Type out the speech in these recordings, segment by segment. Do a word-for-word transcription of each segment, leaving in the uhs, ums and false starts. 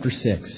Chapter six.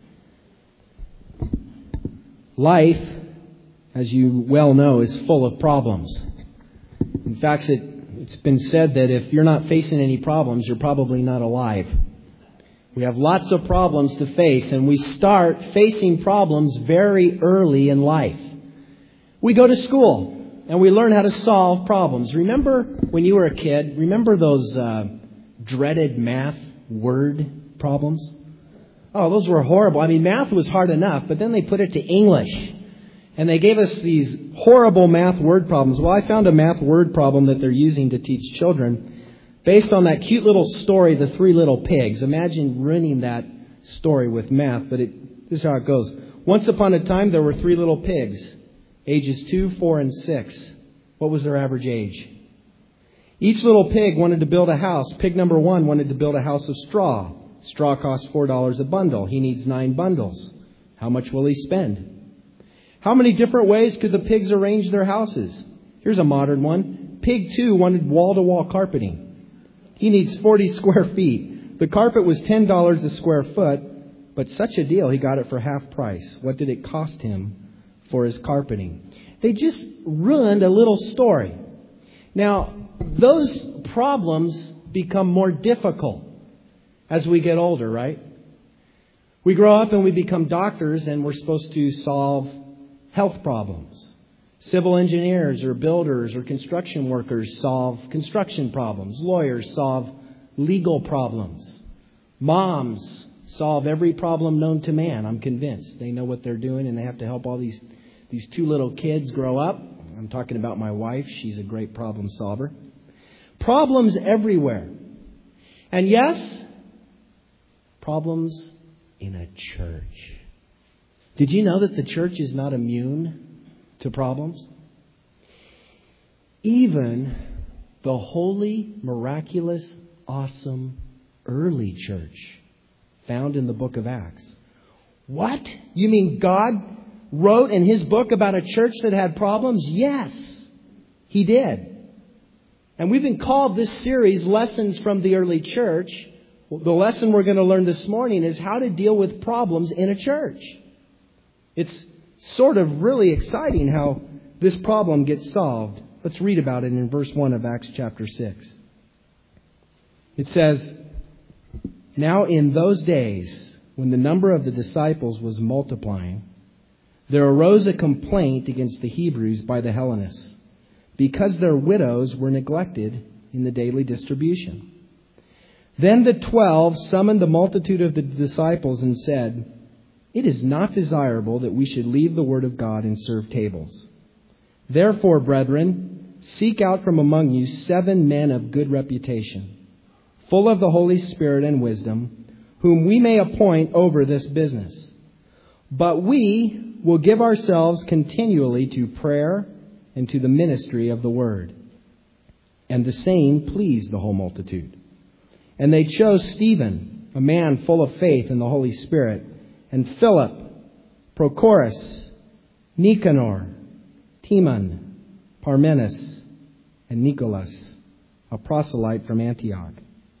Life, as you well know, is full of problems. In fact, it, it's been said that if you're not facing any problems, you're probably not alive. We have lots of problems to face, and we start facing problems very early in life. We go to school, and we learn how to solve problems. Remember when you were a kid, remember those uh, dreaded math word problems? Oh, those were horrible. I mean, math was hard enough, but then they put it to English. And they gave us these horrible math word problems. Well, I found a math word problem that they're using to teach children based on that cute little story, The Three Little Pigs. Imagine ruining that story with math, but it, this is how it goes. Once upon a time, there were three little pigs, ages two, four, and six. What was their average age? Each little pig wanted to build a house. Pig number one wanted to build a house of straw. Straw costs four dollars a bundle. He needs nine bundles. How much will he spend? How many different ways could the pigs arrange their houses? Here's a modern one. Pig two wanted wall-to-wall carpeting. He needs forty square feet. The carpet was ten dollars a square foot, but such a deal, he got it for half price. What did it cost him for his carpeting? They just ruined a little story. Now, those problems become more difficult as we get older, right? We grow up and we become doctors, and we're supposed to solve health problems. Civil engineers or builders or construction workers solve construction problems. Lawyers solve legal problems. Moms solve every problem known to man. I'm convinced they know what they're doing, and they have to help all these, these two little kids grow up. I'm talking about my wife. She's a great problem solver. Problems everywhere. And yes, problems in a church. Did you know that the church is not immune to problems? Even the holy, miraculous, awesome early church found in the book of Acts. What? You mean God wrote in His book about a church that had problems? Yes, He did. And we've been called this series Lessons from the Early Church. The lesson we're going to learn this morning is how to deal with problems in a church. It's sort of really exciting how this problem gets solved. Let's read about it in verse one of Acts chapter six. It says, "Now in those days, when the number of the disciples was multiplying, there arose a complaint against the Hebrews by the Hellenists, because their widows were neglected in the daily distribution. Then the twelve summoned the multitude of the disciples and said, 'It is not desirable that we should leave the word of God and serve tables. Therefore, brethren, seek out from among you seven men of good reputation, full of the Holy Spirit and wisdom, whom we may appoint over this business. But we will give ourselves continually to prayer and to the ministry of the word.' And the saying pleased the whole multitude. And they chose Stephen, a man full of faith and the Holy Spirit, and Philip, Prochorus, Nicanor, Timon, Parmenas, and Nicholas, a proselyte from Antioch,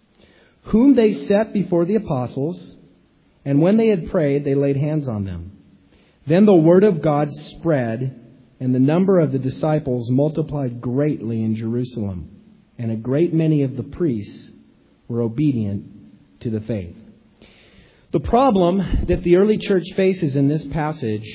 whom they set before the apostles, and when they had prayed, they laid hands on them. Then the word of God spread, and the number of the disciples multiplied greatly in Jerusalem, and a great many of the priests were obedient to the faith." The problem that the early church faces in this passage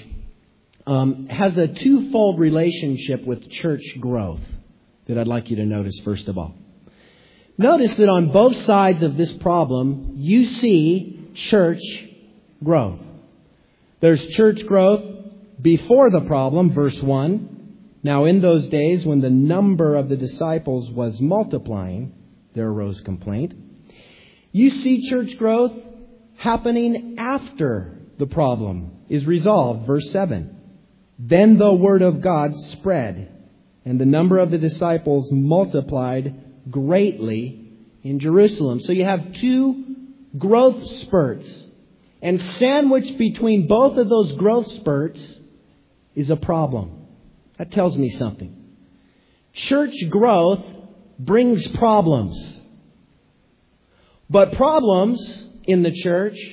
um, has a twofold relationship with church growth that I'd like you to notice first of all. Notice that on both sides of this problem, you see church growth. There's church growth before the problem, verse one. "Now in those days when the number of the disciples was multiplying, there arose complaint." You see church growth happening after the problem is resolved. Verse seven. "Then the word of God spread, and the number of the disciples multiplied greatly in Jerusalem." So you have two growth spurts. And sandwiched between both of those growth spurts is a problem. That tells me something. Church growth brings problems. But problems in the church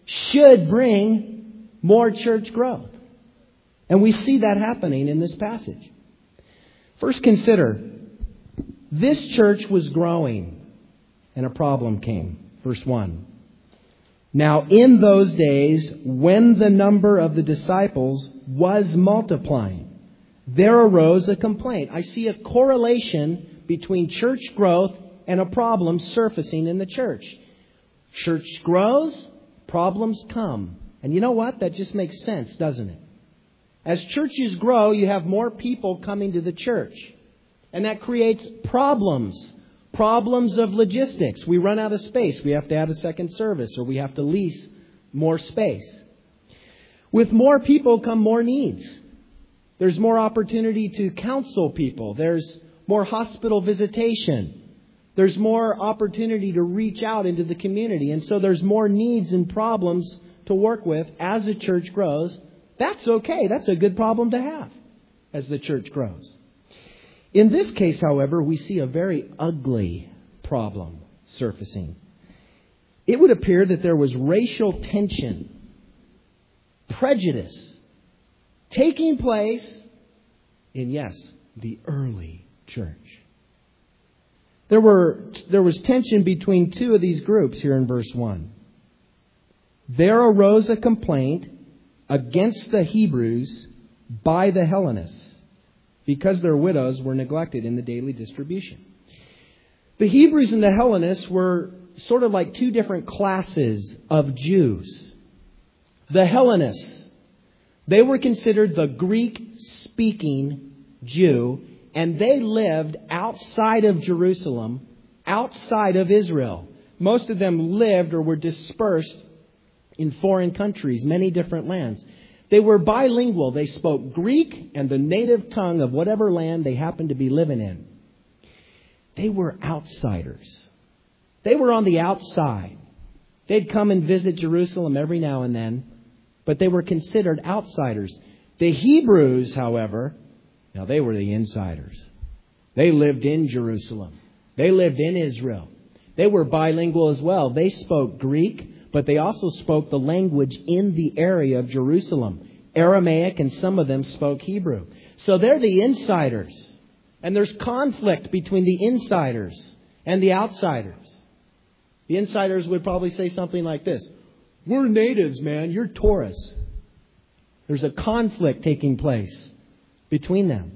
should bring more church growth. And we see that happening in this passage. First, consider, this church was growing and a problem came. Verse one. Now, in those days, when the number of the disciples was multiplying, there arose a complaint. I see a correlation between church growth and a problem surfacing in the church. Church grows, problems come. And you know what? That just makes sense, doesn't it? As churches grow, you have more people coming to the church. And that creates problems. Problems of logistics. We run out of space. We have to add a second service, or we have to lease more space. With more people come more needs. There's more opportunity to counsel people. There's more hospital visitation. There's more opportunity to reach out into the community. And so there's more needs and problems to work with as the church grows. That's okay. That's a good problem to have as the church grows. In this case, however, we see a very ugly problem surfacing. It would appear that there was racial tension, prejudice, taking place in, yes, the early church. There were there was tension between two of these groups here in verse one. There arose a complaint against the Hebrews by the Hellenists, because their widows were neglected in the daily distribution. The Hebrews and the Hellenists were sort of like two different classes of Jews. The Hellenists, they were considered the Greek-speaking Jew, and they lived outside of Jerusalem, outside of Israel. Most of them lived or were dispersed in foreign countries, many different lands. They were bilingual. They spoke Greek and the native tongue of whatever land they happened to be living in. They were outsiders. They were on the outside. They'd come and visit Jerusalem every now and then, but they were considered outsiders. The Hebrews, however, now they were the insiders. They lived in Jerusalem. They lived in Israel. They were bilingual as well. They spoke Greek, but they also spoke the language in the area of Jerusalem, Aramaic, and some of them spoke Hebrew. So they're the insiders. And there's conflict between the insiders and the outsiders. The insiders would probably say something like this: we're natives, man. You're tourists. There's a conflict taking place between them.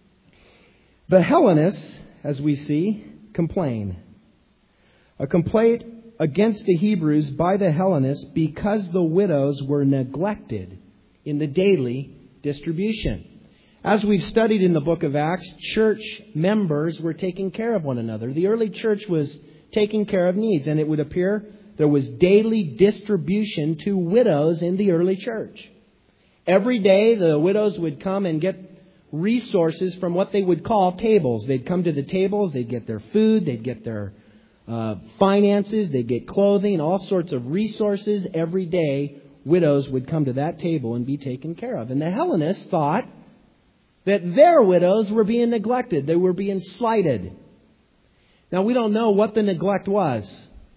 The Hellenists, as we see, complain. A complaint against the Hebrews by the Hellenists because the widows were neglected in the daily distribution. As we've studied in the book of Acts, church members were taking care of one another. The early church was taking care of needs, and it would appear there was daily distribution to widows in the early church. Every day, the widows would come and get resources from what they would call tables. They'd come to the tables, they'd get their food, they'd get their uh, finances, they'd get clothing, all sorts of resources. Every day, widows would come to that table and be taken care of. And the Hellenists thought that their widows were being neglected. They were being slighted. Now, we don't know what the neglect was.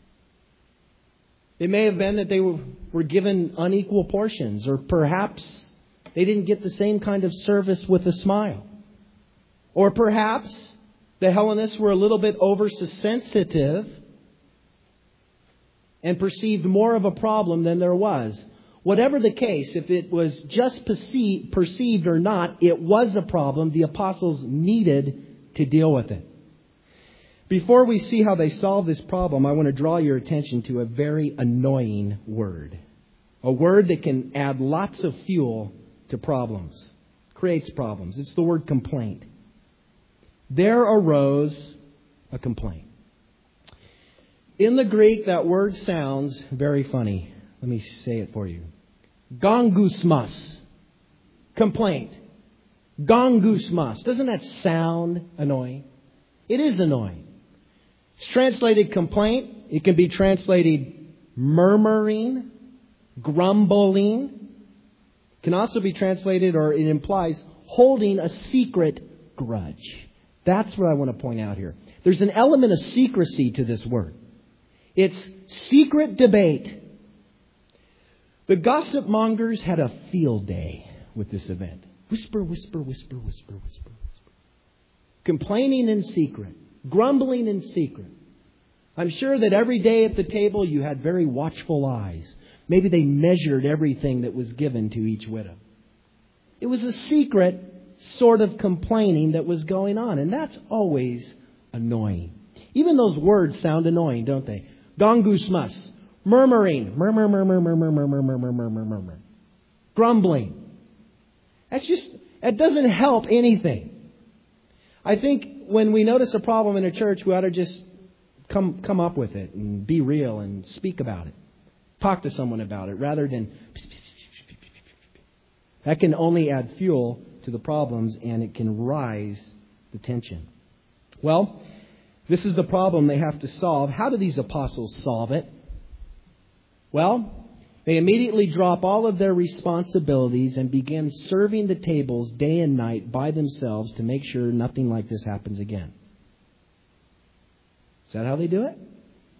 It may have been that they were, were given unequal portions, or perhaps they didn't get the same kind of service with a smile. Or perhaps the Hellenists were a little bit oversensitive and perceived more of a problem than there was. Whatever the case, if it was just perceived, perceived or not, it was a problem. The apostles needed to deal with it. Before we see how they solve this problem, I want to draw your attention to a very annoying word. A word that can add lots of fuel to problems. Creates problems. It's the word complaint. There arose a complaint. In the Greek, that word sounds very funny. Let me say it for you. Gongusmas. Complaint. Gongusmas. Doesn't that sound annoying? It is annoying. It's translated complaint. It can be translated murmuring, grumbling. It can also be translated, or it implies holding a secret grudge. That's what I want to point out here. There's an element of secrecy to this word. It's secret debate. The gossip mongers had a field day with this event. Whisper, whisper, whisper, whisper, whisper, whisper. Complaining in secret. Grumbling in secret. I'm sure that every day at the table you had very watchful eyes. Maybe they measured everything that was given to each widow. It was a secret sort of complaining that was going on. And that's always annoying. Even those words sound annoying, don't they? Gongusmas. Murmuring. Murmur, murmur, murmur, murmur, murmur, murmur, murmur. Grumbling. That's just, that doesn't help anything. I think when we notice a problem in a church, we ought to just come come up with it and be real and speak about it. Talk to someone about it rather than... That can only add fuel to the problems and it can rise the tension. Well, this is the problem they have to solve. How do these apostles solve it? Well, they immediately drop all of their responsibilities and begin serving the tables day and night by themselves to make sure nothing like this happens again. Is that how they do it?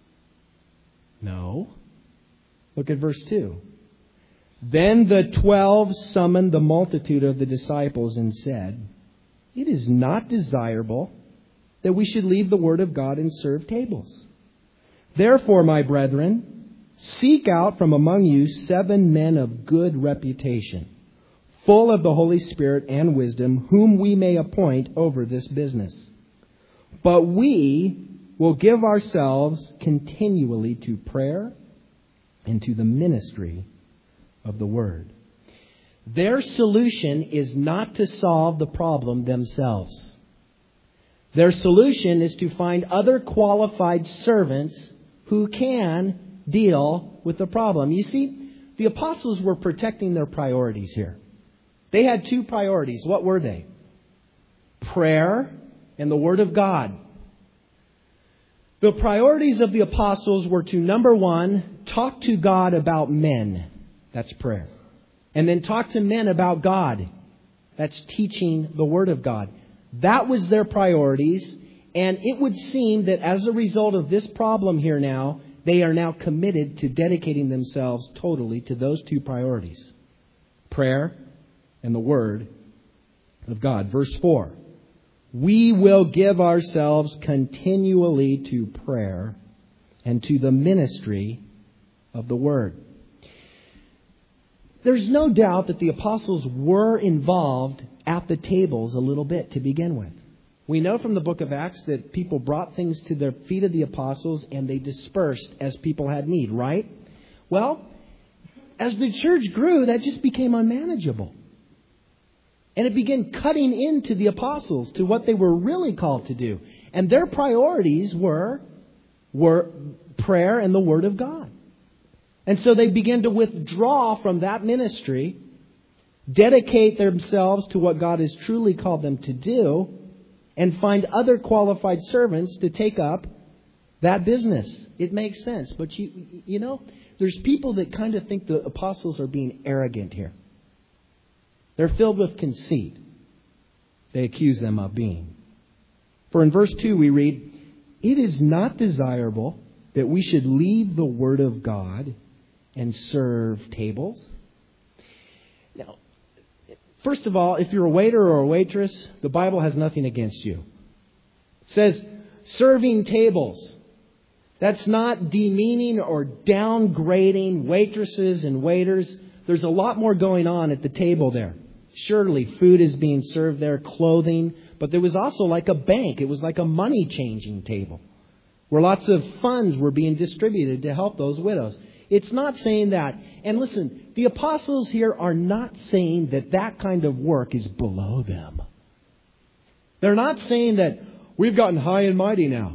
No. Look at verse two. Then the twelve summoned the multitude of the disciples and said, "It is not desirable that we should leave the word of God and serve tables. Therefore, my brethren, seek out from among you seven men of good reputation, full of the Holy Spirit and wisdom, whom we may appoint over this business. But we will give ourselves continually to prayer and to the ministry of the word." Their solution is not to solve the problem themselves. Their solution is to find other qualified servants who can deal with the problem. You see, the apostles were protecting their priorities here. They had two priorities. What were they? Prayer and the Word of God. The priorities of the apostles were to, number one, talk to God about men. That's prayer. And then talk to men about God. That's teaching the Word of God. That was their priorities. And it would seem that as a result of this problem here now, they are now committed to dedicating themselves totally to those two priorities. Prayer and the Word of God. Verse four. We will give ourselves continually to prayer and to the ministry of the Word. There's no doubt that the apostles were involved at the tables a little bit to begin with. We know from the book of Acts that people brought things to the feet of the apostles and they dispersed as people had need, right? Well, as the church grew, that just became unmanageable. And it began cutting into the apostles, to what they were really called to do. And their priorities were, were prayer and the Word of God. And so they began to withdraw from that ministry, dedicate themselves to what God has truly called them to do, and find other qualified servants to take up that business. It makes sense. But you, you know, there's people that kind of think the apostles are being arrogant here. They're filled with conceit. They accuse them of being. For in verse two we read, "It is not desirable that we should leave the Word of God and serve tables." Now, first of all, if you're a waiter or a waitress, the Bible has nothing against you. It says serving tables. That's not demeaning or downgrading waitresses and waiters. There's a lot more going on at the table there. Surely food is being served there, clothing, but there was also like a bank. It was like a money changing table where lots of funds were being distributed to help those widows. It's not saying that. And listen, the apostles here are not saying that that kind of work is below them. They're not saying that we've gotten high and mighty now.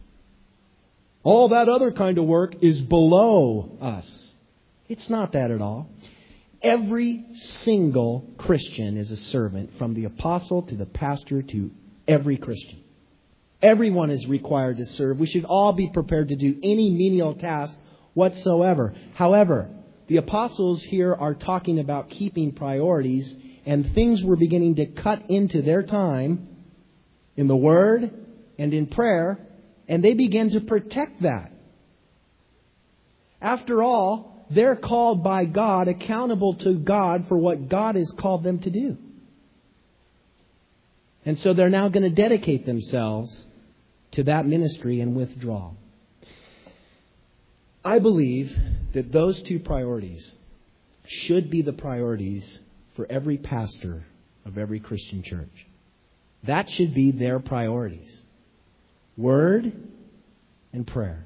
All that other kind of work is below us. It's not that at all. Every single Christian is a servant, from the apostle to the pastor to every Christian. Everyone is required to serve. We should all be prepared to do any menial task whatsoever. However, the apostles here are talking about keeping priorities, and things were beginning to cut into their time in the Word and in prayer, and they began to protect that. After all, they're called by God, accountable to God for what God has called them to do. And so they're now going to dedicate themselves to that ministry and withdraw. I believe that those two priorities should be the priorities for every pastor of every Christian church. That should be their priorities. Word and prayer.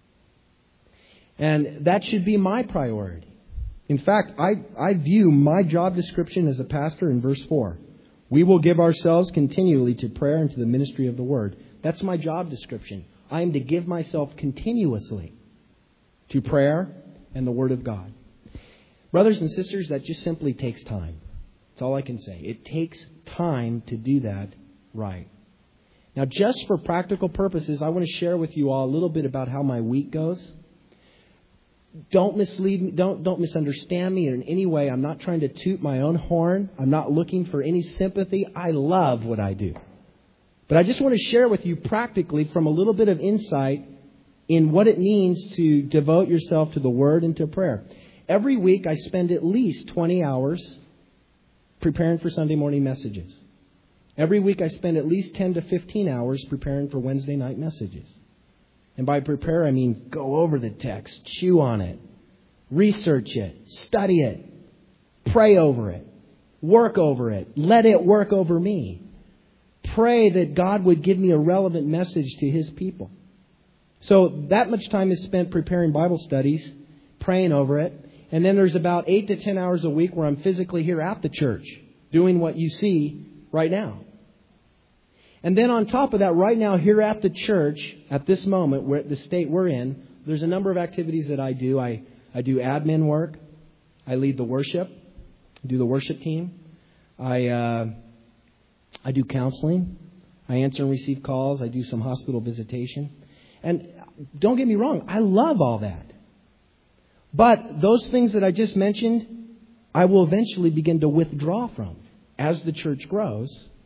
And that should be my priority. In fact, I, I view my job description as a pastor in verse four. We will give ourselves continually to prayer and to the ministry of the Word. That's my job description. I am to give myself continuously to prayer and the Word of God. Brothers and sisters, that just simply takes time. That's all I can say. It takes time to do that right. Now, just for practical purposes, I want to share with you all a little bit about how my week goes. Don't mislead me. Don't, don't misunderstand me in any way. I'm not trying to toot my own horn. I'm not looking for any sympathy. I love what I do. But I just want to share with you practically from a little bit of insight in what it means to devote yourself to the Word and to prayer. Every week I spend at least twenty hours preparing for Sunday morning messages. Every week I spend at least ten to fifteen hours preparing for Wednesday night messages. And by prepare, I mean go over the text, chew on it, research it, study it, pray over it, work over it, let it work over me. Pray that God would give me a relevant message to His people. So that much time is spent preparing Bible studies, praying over it. And then there's about eight to ten hours a week where I'm physically here at the church doing what you see right now. And then on top of that, right now here at the church, at this moment, where the state we're in, there's a number of activities that I do. I, I do admin work. I lead the worship. I do the worship team. I uh, I do counseling. I answer and receive calls. I do some hospital visitation. And don't get me wrong, I love all that. But those things that I just mentioned, I will eventually begin to withdraw from as the church grows.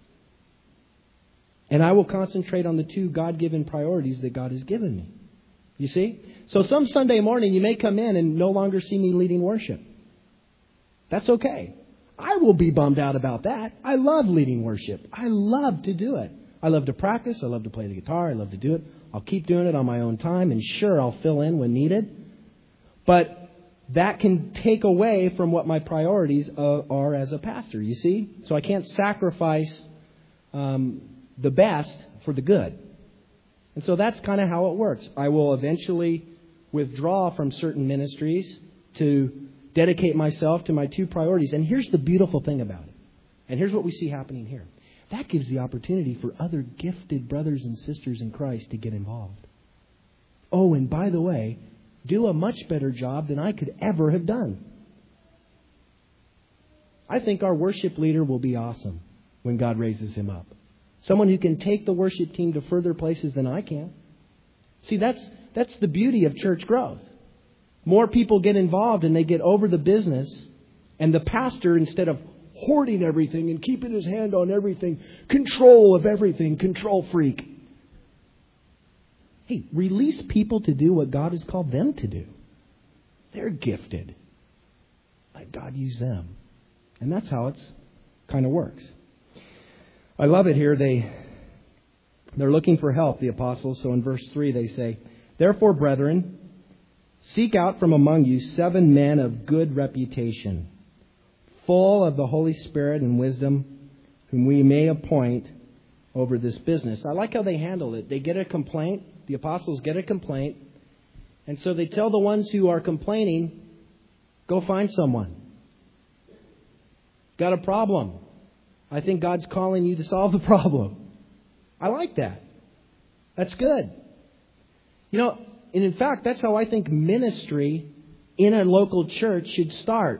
And I will concentrate on the two God-given priorities that God has given me. You see? So some Sunday morning you may come in and no longer see me leading worship. That's okay. I will be bummed out about that. I love leading worship. I love to do it. I love to practice. I love to play the guitar. I love to do it. I'll keep doing it on my own time. And sure, I'll fill in when needed. But that can take away from what my priorities uh, are as a pastor, you see? So I can't sacrifice um, the best for the good. And so that's kind of how it works. I will eventually withdraw from certain ministries to dedicate myself to my two priorities. And here's the beautiful thing about it. And here's what we see happening here. That gives the opportunity for other gifted brothers and sisters in Christ to get involved. Oh, and by the way, do a much better job than I could ever have done. I think our worship leader will be awesome when God raises him up. Someone who can take the worship team to further places than I can. See, that's that's the beauty of church growth. More people get involved and they get over the business. And the pastor, instead of hoarding everything and keeping his hand on everything, control of everything, control freak. Hey, release people to do what God has called them to do. They're gifted. Let God use them. And that's how it's kind of works. I love it here. They, they're looking for help, the apostles. So in verse three they say, "Therefore, brethren, seek out from among you seven men of good reputation, full of the Holy Spirit and wisdom, whom we may appoint over this business." I like how they handle it. They get a complaint. The apostles get a complaint. And so they tell the ones who are complaining, go find someone. Got a problem. I think God's calling you to solve the problem. I like that. That's good. You know, and in fact, that's how I think ministry in a local church should start.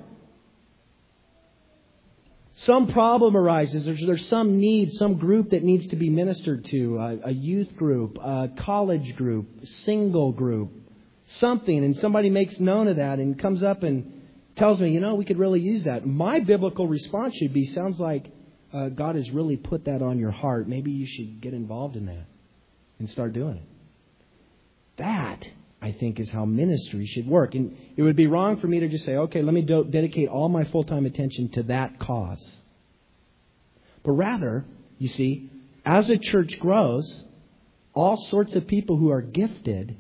Some problem arises. There's, there's some need, some group that needs to be ministered to. A, a youth group, a college group, single group, something. And somebody makes known of that and comes up and tells me, you know, we could really use that. My biblical response should be, sounds like uh, God has really put that on your heart. Maybe you should get involved in that and start doing it. That I think, is how ministry should work. And it would be wrong for me to just say, okay, let me do- dedicate all my full-time attention to that cause. But rather, you see, as a church grows, all sorts of people who are gifted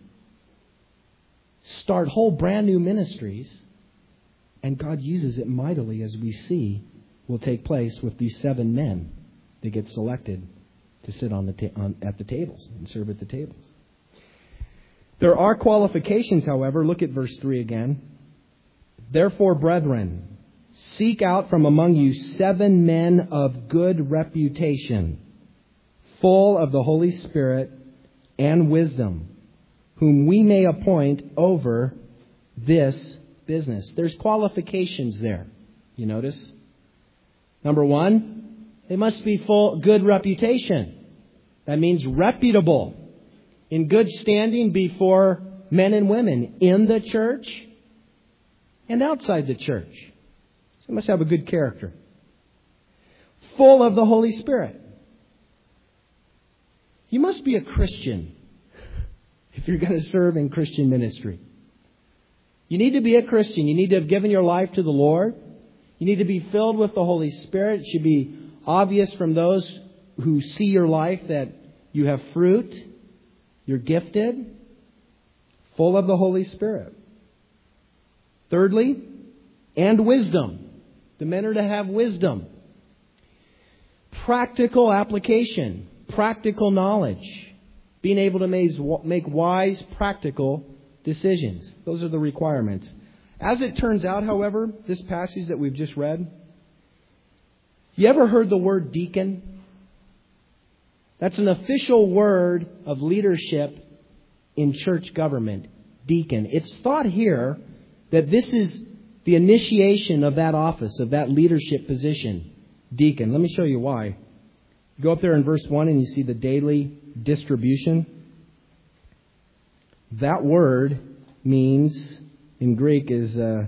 start whole brand new ministries, and God uses it mightily, as we see will take place with these seven men that get selected to sit on the ta- on, at the tables and serve at the tables. There are qualifications, however. Look at verse three again. Therefore, brethren, seek out from among you seven men of good reputation, full of the Holy Spirit and wisdom, whom we may appoint over this business. There's qualifications there. You notice? Number one, they must be full good reputation. That means reputable, in good standing before men and women in the church and outside the church. So they must have a good character. Full of the Holy Spirit. You must be a Christian if you're going to serve in Christian ministry. You need to be a Christian. You need to have given your life to the Lord. You need to be filled with the Holy Spirit. It should be obvious from those who see your life that you have fruit. You're gifted, full of the Holy Spirit. Thirdly, and wisdom. The men are to have wisdom. Practical application, practical knowledge. Being able to make wise, practical decisions. Those are the requirements. As it turns out, however, this passage that we've just read, you ever heard the word deacon? That's an official word of leadership in church government, deacon. It's thought here that this is the initiation of that office, of that leadership position, deacon. Let me show you why. Go up there in verse one and you see the daily distribution. That word means, in Greek, is uh,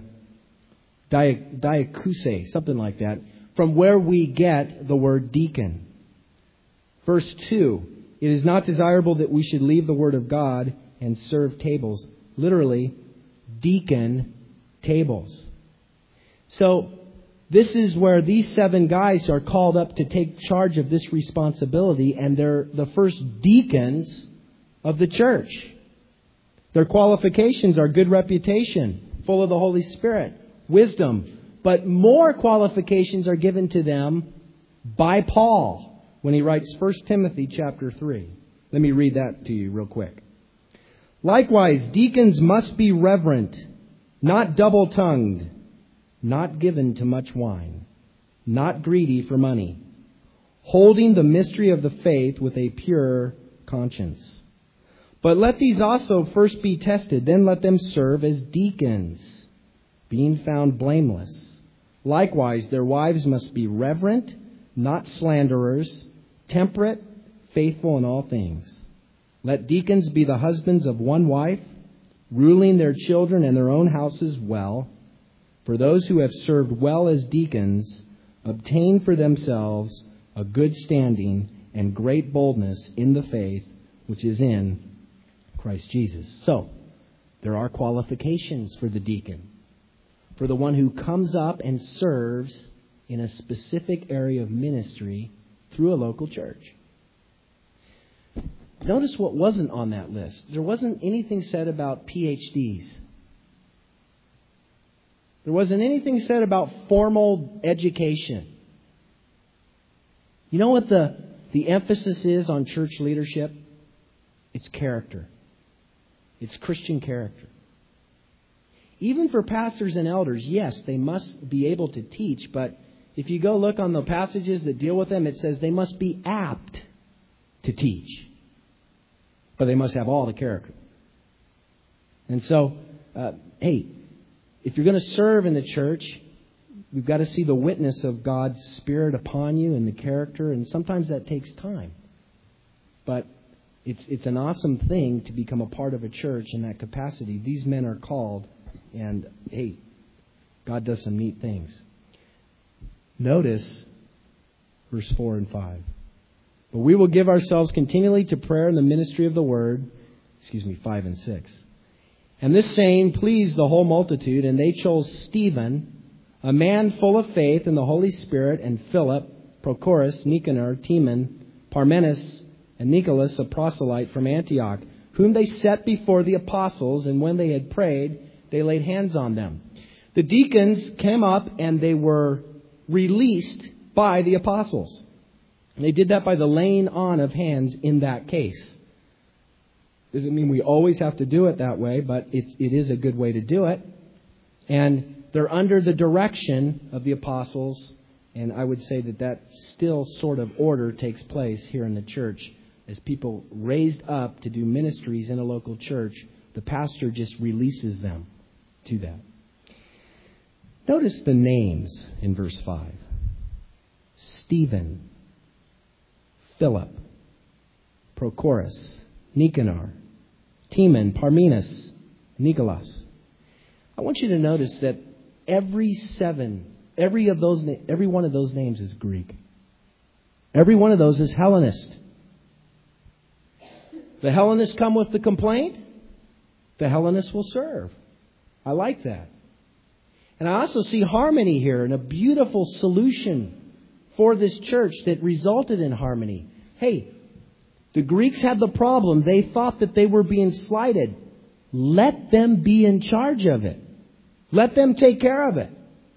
diakuse, something like that, from where we get the word deacon. Verse two, it is not desirable that we should leave the Word of God and serve tables. Literally, deacon tables. So, this is where these seven guys are called up to take charge of this responsibility, and they're the first deacons of the church. Their qualifications are good reputation, full of the Holy Spirit, wisdom. But more qualifications are given to them by Paul when he writes First Timothy chapter three. Let me read that to you real quick. Likewise, deacons must be reverent, not double-tongued, not given to much wine, not greedy for money, holding the mystery of the faith with a pure conscience. But let these also first be tested, then let them serve as deacons, being found blameless. Likewise, their wives must be reverent, not slanderers, temperate, faithful in all things. Let deacons be the husbands of one wife, ruling their children and their own houses well. For those who have served well as deacons obtain for themselves a good standing and great boldness in the faith which is in Christ Jesus. So, there are qualifications for the deacon, for the one who comes up and serves in a specific area of ministry through a local church. Notice what wasn't on that list. There wasn't anything said about P H Ds. There wasn't anything said about formal education. You know what the, the emphasis is on church leadership? It's character. It's Christian character. Even for pastors and elders, yes, they must be able to teach, but if you go look on the passages that deal with them, it says they must be apt to teach. But they must have all the character. And so, uh, hey, if you're going to serve in the church, we've got to see the witness of God's Spirit upon you and the character, and sometimes that takes time. But it's it's an awesome thing to become a part of a church in that capacity. These men are called, and hey, God does some neat things. Notice verse four and five. But we will give ourselves continually to prayer and the ministry of the word, excuse me, five and six. And this saying pleased the whole multitude, and they chose Stephen, a man full of faith in the Holy Spirit, and Philip, Prochorus, Nicanor, Timon, Parmenas, and Nicholas, a proselyte from Antioch, whom they set before the apostles, and when they had prayed, they laid hands on them. The deacons came up and they were released by the apostles. And they did that by the laying on of hands in that case. Doesn't mean we always have to do it that way, but it, it is a good way to do it. And they're under the direction of the apostles, and I would say that that still sort of order takes place here in the church. As people raised up to do ministries in a local church, the pastor just releases them to that. Notice the names in verse five. Stephen, Philip, Prochorus, Nicanor, Timon, Parmenas, Nicholas. I want you to notice that every seven, every of those, every one of those names is Greek. Every one of those is Hellenist. The Hellenists come with the complaint. The Hellenists will serve. I like that. And I also see harmony here and a beautiful solution for this church that resulted in harmony. Hey, the Greeks had the problem. They thought that they were being slighted. Let them be in charge of it. Let them take care of it.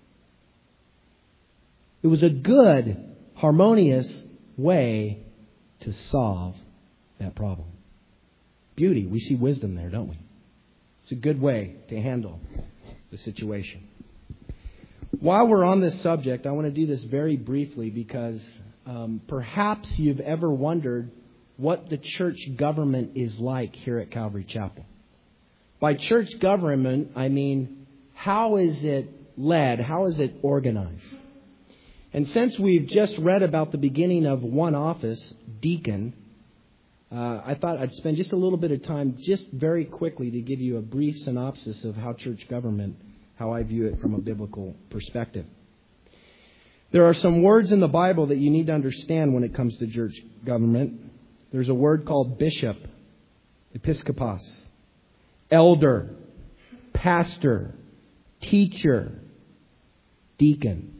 It was a good, harmonious way to solve that problem. Beauty. We see wisdom there, don't we? It's a good way to handle the situation. While we're on this subject, I want to do this very briefly because um, perhaps you've ever wondered what the church government is like here at Calvary Chapel. By church government, I mean, how is it led? How is it organized? And since we've just read about the beginning of one office, deacon, uh, I thought I'd spend just a little bit of time just very quickly to give you a brief synopsis of how church government, how I view it from a biblical perspective. There are some words in the Bible that you need to understand when it comes to church government. There's a word called bishop, episkopos, elder, pastor, teacher, deacon.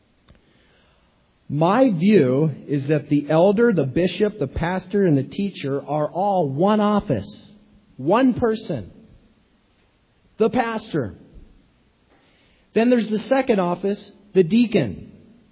My view is that the elder, the bishop, the pastor, and the teacher are all one office, one person, the pastor. Then there's the second office, the deacon.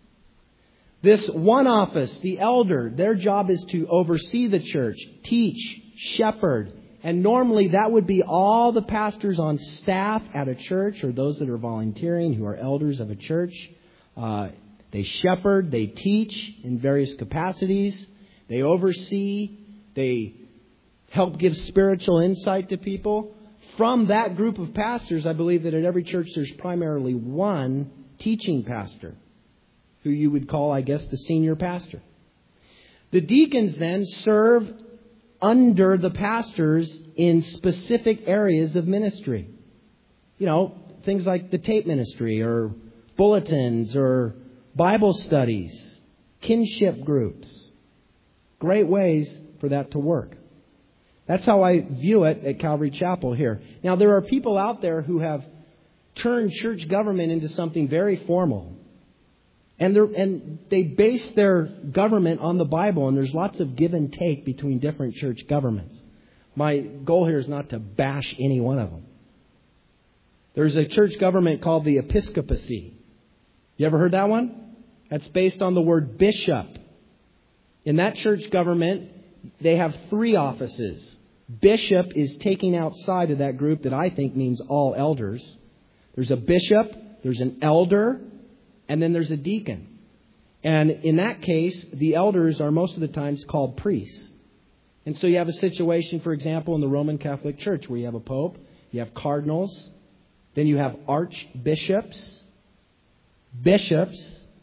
This one office, the elder, their job is to oversee the church, teach, shepherd. And normally that would be all the pastors on staff at a church or those that are volunteering who are elders of a church. Uh, they shepherd, they teach in various capacities. They oversee, they help give spiritual insight to people. From that group of pastors, I believe that at every church there's primarily one teaching pastor, who you would call, I guess, the senior pastor. The deacons then serve under the pastors in specific areas of ministry. You know, things like the tape ministry or bulletins or Bible studies, kinship groups. Great ways for that to work. That's how I view it at Calvary Chapel here. Now, there are people out there who have turned church government into something very formal. And, and they base their government on the Bible, and there's lots of give and take between different church governments. My goal here is not to bash any one of them. There's a church government called the episcopacy. You ever heard that one? That's based on the word bishop. In that church government, they have three offices. Bishop is taking outside of that group that I think means all elders. There's a bishop, there's an elder, and then there's a deacon. And in that case, the elders are most of the times called priests. And so you have a situation, for example, in the Roman Catholic Church where you have a pope, you have cardinals, then you have archbishops, bishops,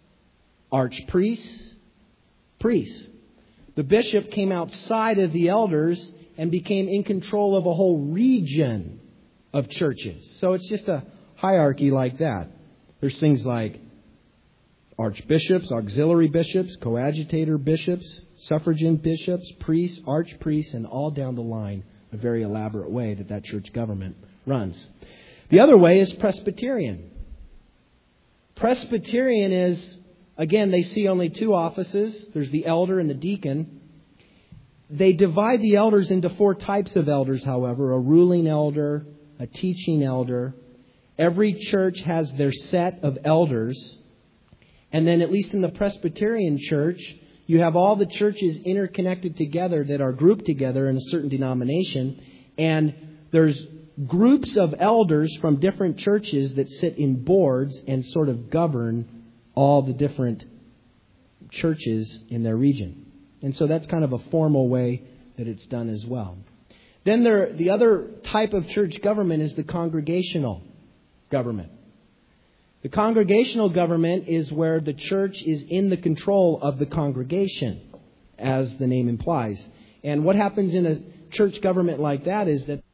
archpriests, priests. The bishop came outside of the elders and became in control of a whole region of churches. So it's just a hierarchy like that. There's things like archbishops, auxiliary bishops, coadjutor bishops, suffragan bishops, priests, archpriests, and all down the line, a very elaborate way that that church government runs. The other way is Presbyterian. Presbyterian is, again, they see only two offices. There's the elder and the deacon. They divide the elders into four types of elders, however. A ruling elder, a teaching elder. Every church has their set of elders. And then, at least in the Presbyterian church, you have all the churches interconnected together that are grouped together in a certain denomination. And there's groups of elders from different churches that sit in boards and sort of govern all the different churches in their region. And so that's kind of a formal way that it's done as well. Then there, the other type of church government is the congregational government. The congregational government is where the church is in the control of the congregation, as the name implies. And what happens in a church government like that is that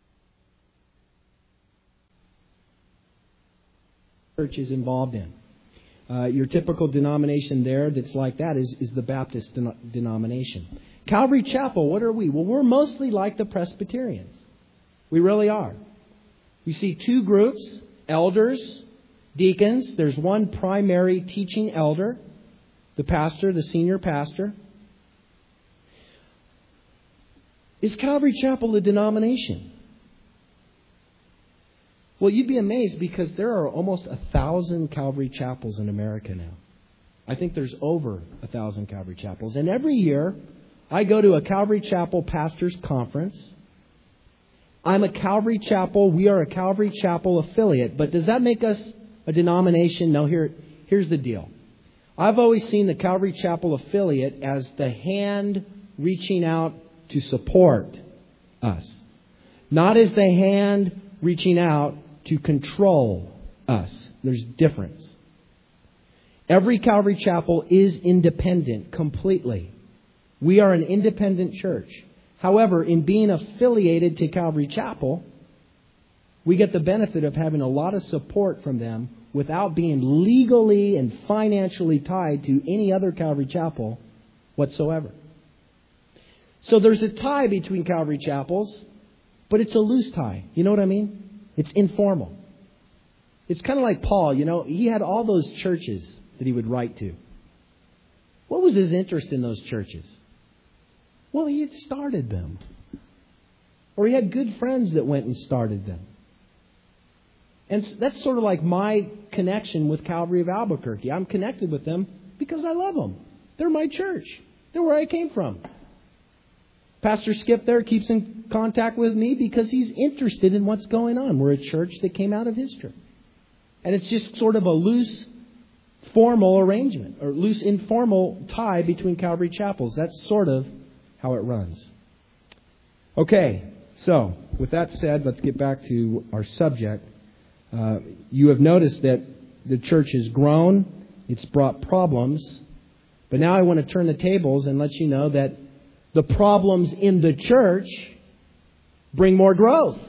the church is involved in. Uh, your typical denomination there that's like that is, is the Baptist den- denomination. Calvary Chapel, what are we? Well, we're mostly like the Presbyterians. We really are. We see two groups, elders, deacons. There's one primary teaching elder, the pastor, the senior pastor. Is Calvary Chapel a denomination? Well, you'd be amazed because there are almost a thousand Calvary Chapels in America now. I think there's over a thousand Calvary Chapels. And every year, I go to a Calvary Chapel pastors conference. I'm a Calvary Chapel, we are a Calvary Chapel affiliate. But does that make us a denomination? No, here, here's the deal. I've always seen the Calvary Chapel affiliate as the hand reaching out to support us. Not as the hand reaching out to control us. There's difference. Every Calvary Chapel is independent completely. We are an independent church. However, in being affiliated to Calvary Chapel, we get the benefit of having a lot of support from them without being legally and financially tied to any other Calvary Chapel whatsoever. So there's a tie between Calvary Chapels, but it's a loose tie. You know what I mean? It's informal. It's kind of like Paul, you know, he had all those churches that he would write to. What was his interest in those churches? Well, he had started them. Or he had good friends that went and started them. And that's sort of like my connection with Calvary of Albuquerque. I'm connected with them because I love them. They're my church. They're where I came from. Pastor Skip there keeps in contact with me because he's interested in what's going on. We're a church that came out of history. And it's just sort of a loose, formal arrangement, or loose, informal tie between Calvary Chapels. That's sort of how it runs. Okay, so with that said, let's get back to our subject. Uh, you have noticed that the church has grown. It's brought problems. But now I want to turn the tables and let you know that the problems in the church bring more growth.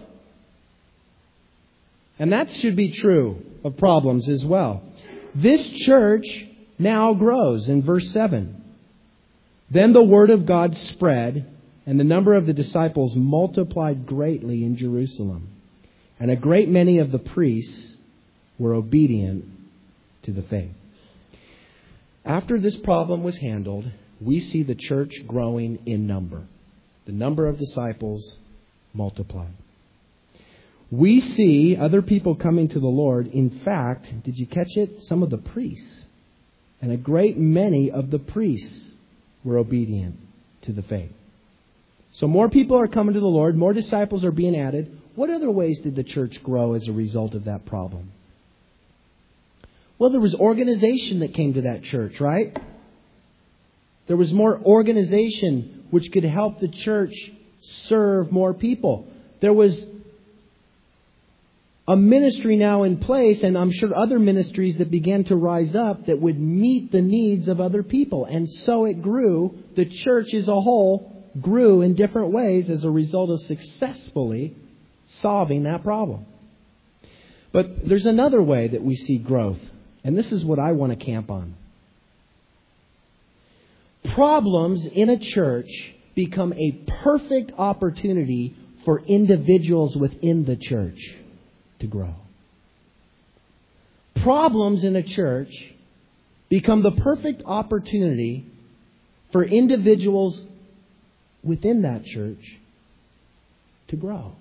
And that should be true of problems as well. This church now grows in verse seven. Then the word of God spread, and the number of the disciples multiplied greatly in Jerusalem. And a great many of the priests were obedient to the faith. After this problem was handled, we see the church growing in number. The number of disciples multiplied. We see other people coming to the Lord. In fact, did you catch it? Some of the priests. And a great many of the priests were obedient to the faith. So more people are coming to the Lord. More disciples are being added. What other ways did the church grow as a result of that problem? Well, there was organization that came to that church, right? There was more organization which could help the church serve more people. There was a ministry now in place, and I'm sure other ministries that began to rise up that would meet the needs of other people. And so it grew. The church as a whole grew in different ways as a result of successfully solving that problem. But there's another way that we see growth, and this is what I want to camp on. Problems in a church become a perfect opportunity for individuals within the church to grow. Problems in a church become the perfect opportunity for individuals within that church to grow.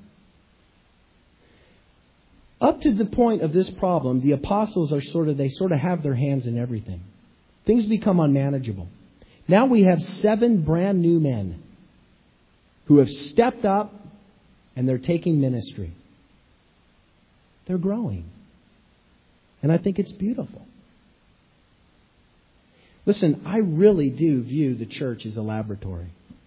Up to the point of this problem, the apostles are sort of, they sort of have their hands in everything. Things become unmanageable. Now we have seven brand new men who have stepped up and they're taking ministry. They're growing. And I think it's beautiful. Listen, I really do view the church as a laboratory.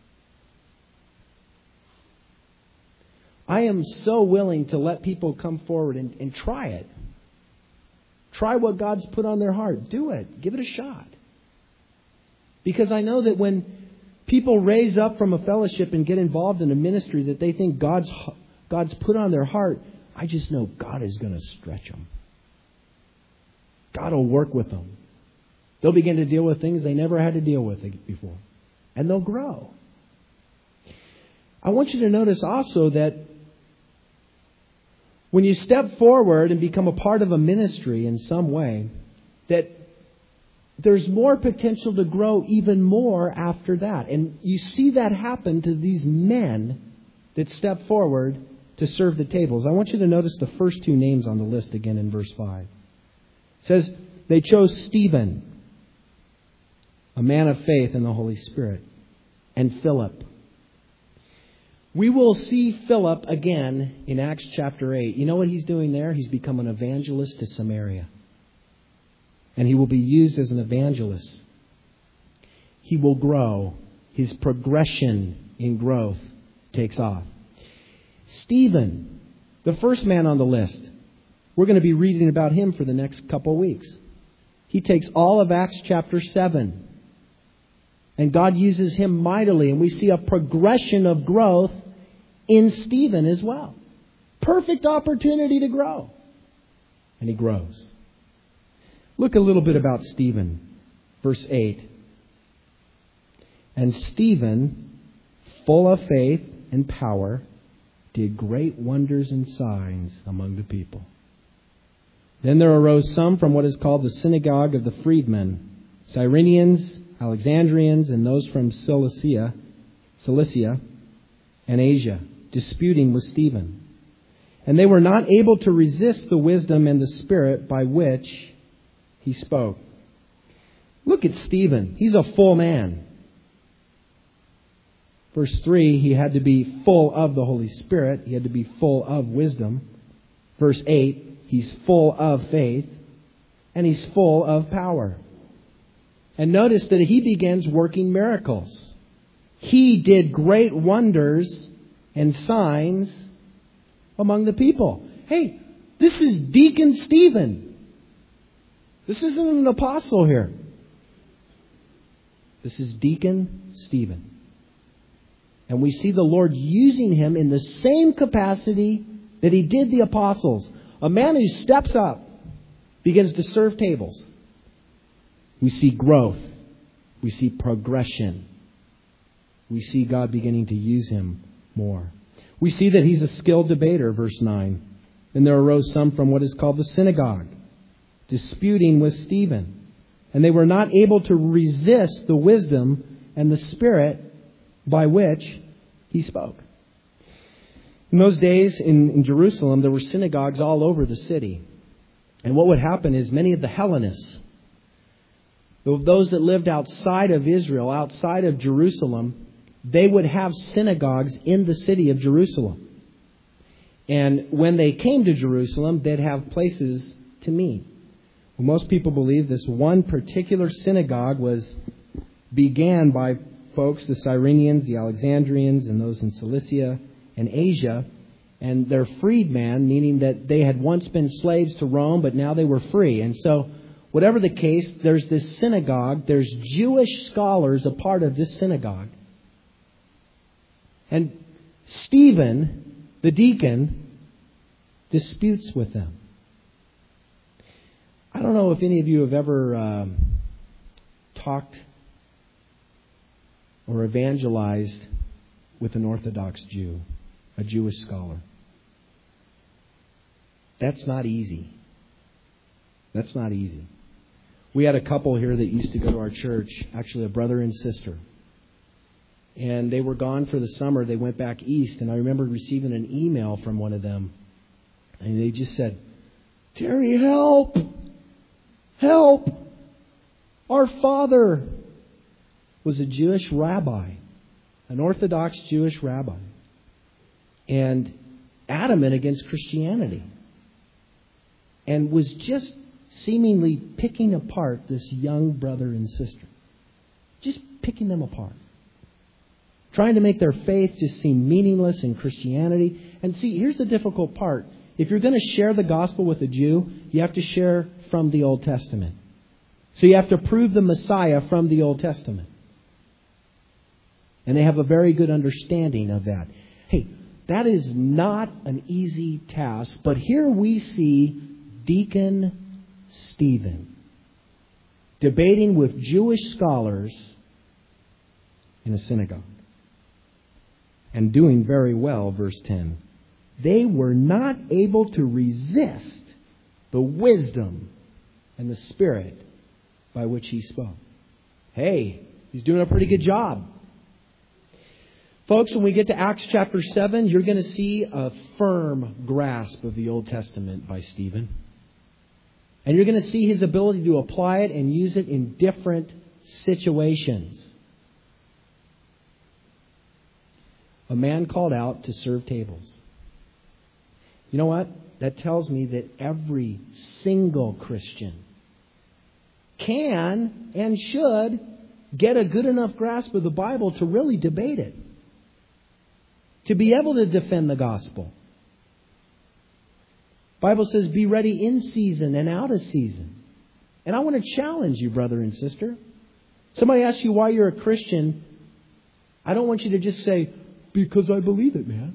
I am so willing to let people come forward and, and try it. Try what God's put on their heart. Do it. Give it a shot. Because I know that when people raise up from a fellowship and get involved in a ministry that they think God's God's put on their heart, I just know God is going to stretch them. God will work with them. They'll begin to deal with things they never had to deal with before. And they'll grow. I want you to notice also that when you step forward and become a part of a ministry in some way, that there's more potential to grow even more after that. And you see that happen to these men that step forward to serve the tables. I want you to notice the first two names on the list again in verse five. It says, they chose Stephen, a man of faith in the Holy Spirit, and Philip. We will see Philip again in Acts chapter eight. You know what he's doing there? He's become an evangelist to Samaria. And he will be used as an evangelist. He will grow. His progression in growth takes off. Stephen, the first man on the list. We're going to be reading about him for the next couple of weeks. He takes all of Acts chapter seven. And God uses him mightily. And we see a progression of growth in Stephen as well. Perfect opportunity to grow. And he grows. Look a little bit about Stephen. Verse eight. And Stephen, full of faith and power, did great wonders and signs among the people. Then there arose some from what is called the synagogue of the freedmen, Cyrenians, Alexandrians, and those from Cilicia, Cilicia and Asia, disputing with Stephen. And they were not able to resist the wisdom and the spirit by which he spoke. Look at Stephen. He's a full man. Verse three, he had to be full of the Holy Spirit. He had to be full of wisdom. Verse eight, he's full of faith. And he's full of power. And notice that he begins working miracles. He did great wonders and signs among the people. Hey, this is Deacon Stephen. This isn't an apostle here. This is Deacon Stephen. And we see the Lord using him in the same capacity that he did the apostles. A man who steps up, begins to serve tables. We see growth. We see progression. We see God beginning to use him more. We see that he's a skilled debater, verse nine. And there arose some from what is called the synagogue, disputing with Stephen. And they were not able to resist the wisdom and the spirit by which he spoke. In those days in, in Jerusalem, there were synagogues all over the city. And what would happen is many of the Hellenists, those that lived outside of Israel, outside of Jerusalem, they would have synagogues in the city of Jerusalem. And when they came to Jerusalem, they'd have places to meet. Well, most people believe this one particular synagogue was began by folks, the Cyrenians, the Alexandrians, and those in Cilicia and Asia. And they're freedmen, meaning that they had once been slaves to Rome, but now they were free. And so, whatever the case, there's this synagogue. There's Jewish scholars a part of this synagogue. And Stephen, the deacon, disputes with them. I don't know if any of you have ever um, talked or evangelized with an Orthodox Jew, a Jewish scholar. That's not easy. That's not easy. We had a couple here that used to go to our church, actually a brother and sister. And they were gone for the summer. They went back east. And I remember receiving an email from one of them. And they just said, Terry, help! Help! Our father was a Jewish rabbi, an Orthodox Jewish rabbi, and adamant against Christianity. And was just seemingly picking apart this young brother and sister. Just picking them apart. Trying to make their faith just seem meaningless in Christianity. And see, here's the difficult part. If you're going to share the gospel with a Jew, you have to share from the Old Testament. So you have to prove the Messiah from the Old Testament. And they have a very good understanding of that. Hey, that is not an easy task. But here we see Deacon Stephen debating with Jewish scholars in a synagogue. And doing very well, verse ten. They were not able to resist the wisdom and the spirit by which he spoke. Hey, he's doing a pretty good job. Folks, when we get to Acts chapter seven, you're going to see a firm grasp of the Old Testament by Stephen. And you're going to see his ability to apply it and use it in different situations. A man called out to serve tables. You know what? That tells me that every single Christian can and should get a good enough grasp of the Bible to really debate it. To be able to defend the gospel. The Bible says, be ready in season and out of season. And I want to challenge you, brother and sister. Somebody asks you why you're a Christian. I don't want you to just say, because I believe it, man.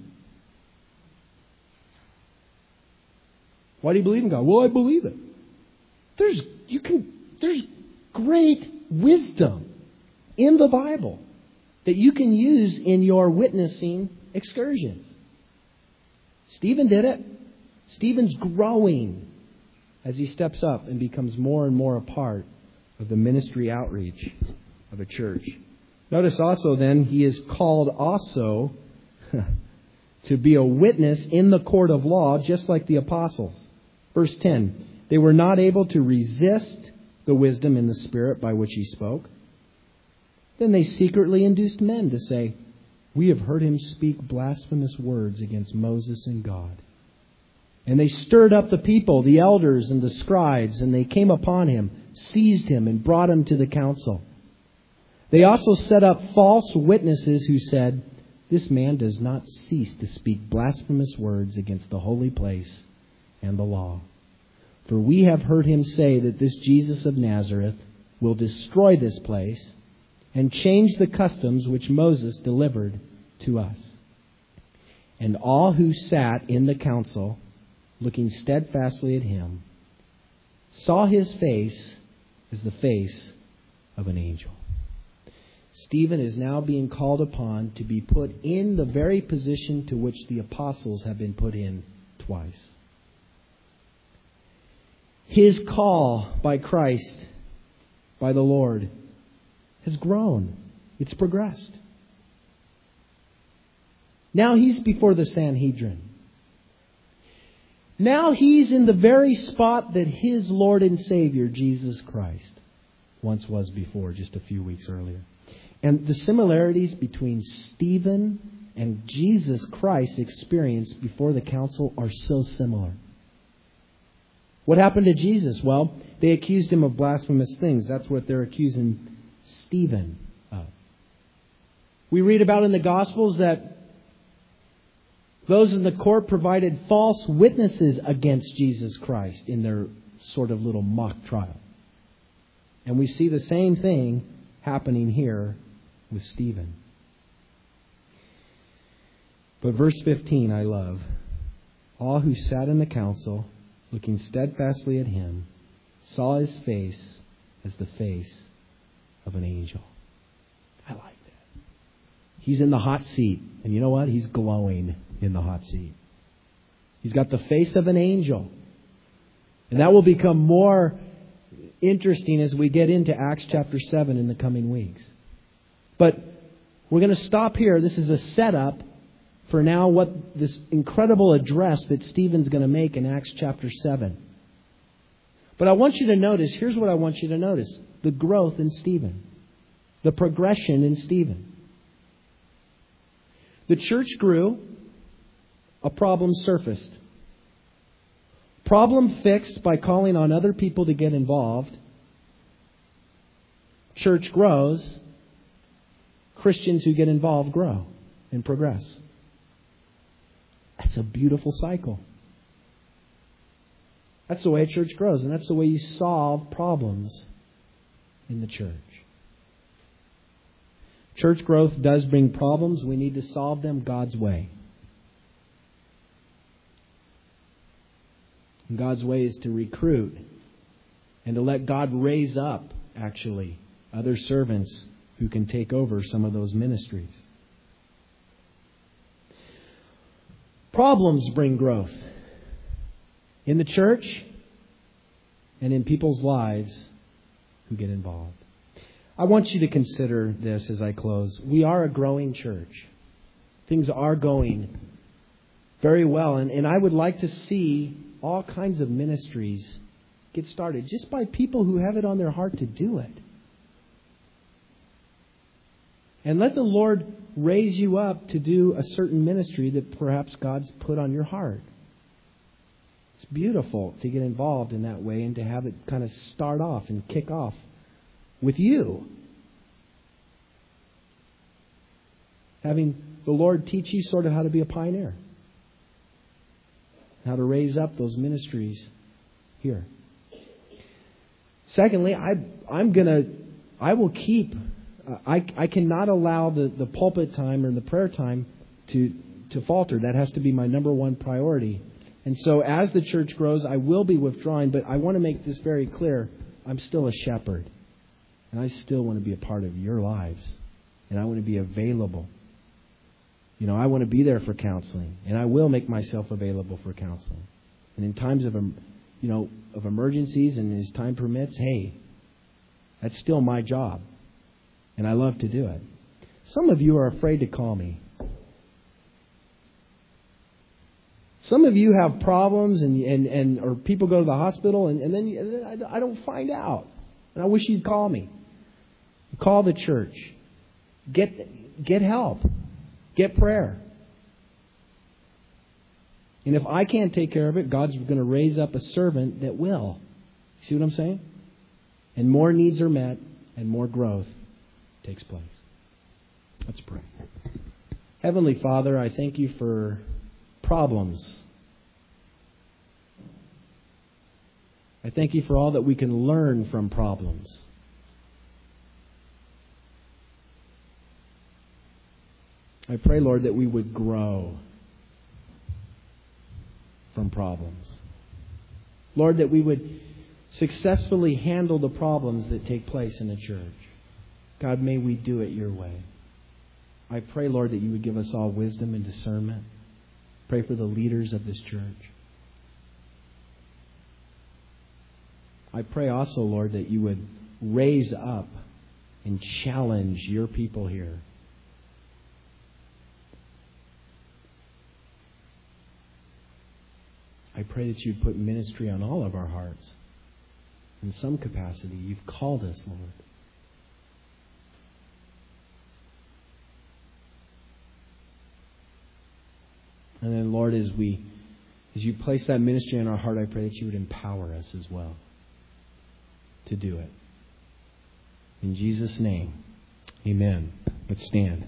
Why do you believe in God? Well, I believe it. There's you can there's great wisdom in the Bible that you can use in your witnessing excursions. Stephen did it. Stephen's growing as he steps up and becomes more and more a part of the ministry outreach of a church. Notice also then, he is called also to be a witness in the court of law, just like the apostles. Verse ten, they were not able to resist the wisdom and the spirit by which he spoke. Then they secretly induced men to say, we have heard him speak blasphemous words against Moses and God. And they stirred up the people, the elders and the scribes, and they came upon him, seized him, and brought him to the council. They also set up false witnesses who said, this man does not cease to speak blasphemous words against the holy place and the law. For we have heard him say that this Jesus of Nazareth will destroy this place and change the customs which Moses delivered to us. And all who sat in the council, looking steadfastly at him, saw his face as the face of an angel. Stephen is now being called upon to be put in the very position to which the apostles have been put in twice. His call by Christ, by the Lord, has grown. It's progressed. Now he's before the Sanhedrin. Now he's in the very spot that his Lord and Savior, Jesus Christ, once was before, just a few weeks earlier. And the similarities between Stephen and Jesus Christ experienced before the council are so similar. What happened to Jesus? Well, they accused him of blasphemous things. That's what they're accusing Stephen of. We read about in the Gospels that those in the court provided false witnesses against Jesus Christ in their sort of little mock trial. And we see the same thing happening here with Stephen. But verse fifteen I love. All who sat in the council, looking steadfastly at him, saw his face as the face of an angel. I like that. He's in the hot seat. And you know what? He's glowing in the hot seat. He's got the face of an angel. And that will become more interesting as we get into Acts chapter seven in the coming weeks. But we're going to stop here. This is a setup for now what this incredible address that Stephen's going to make in Acts chapter seven. But I want you to notice, here's what I want you to notice. The growth in Stephen. The progression in Stephen. The church grew. A problem surfaced. Problem fixed by calling on other people to get involved. Church grows. Christians who get involved grow and progress. That's a beautiful cycle. That's the way a church grows, and that's the way you solve problems in the church. Church growth does bring problems. We need to solve them God's way. And God's way is to recruit and to let God raise up, actually, other servants who can take over some of those ministries. Problems bring growth in the church and in people's lives who get involved. I want you to consider this as I close. We are a growing church. Things are going very well. And, and I would like to see all kinds of ministries get started just by people who have it on their heart to do it. And let the Lord raise you up to do a certain ministry that perhaps God's put on your heart. It's beautiful to get involved in that way and to have it kind of start off and kick off with you. Having the Lord teach you sort of how to be a pioneer. How to raise up those ministries here. Secondly, I, I'm going to, I will keep, uh, I, I cannot allow the, the pulpit time or the prayer time to, to falter. That has to be my number one priority. And so as the church grows, I will be withdrawing, but I want to make this very clear. I'm still a shepherd. And I still want to be a part of your lives. And I want to be available. You know, I want to be there for counseling. And I will make myself available for counseling. And in times of, you know, of emergencies and as time permits, hey, that's still my job. And I love to do it. Some of you are afraid to call me. Some of you have problems and, and, and or people go to the hospital and, and then you, and then I, I don't find out. And I wish you'd call me. Call the church. Get get help. Get prayer. And if I can't take care of it, God's going to raise up a servant that will. See what I'm saying? And more needs are met and more growth takes place. Let's pray. Heavenly Father, I thank you for problems. I thank you for all that we can learn from problems. I pray, Lord, that we would grow from problems. Lord, that we would successfully handle the problems that take place in the church. God, may we do it your way. I pray, Lord, that you would give us all wisdom and discernment. Pray for the leaders of this church. I pray also, Lord, that you would raise up and challenge your people here. I pray that you'd put ministry on all of our hearts. In some capacity, you've called us, Lord. And then, Lord, as we, as you place that ministry in our heart, I pray that you would empower us as well to do it. In Jesus' name, amen. Let's stand.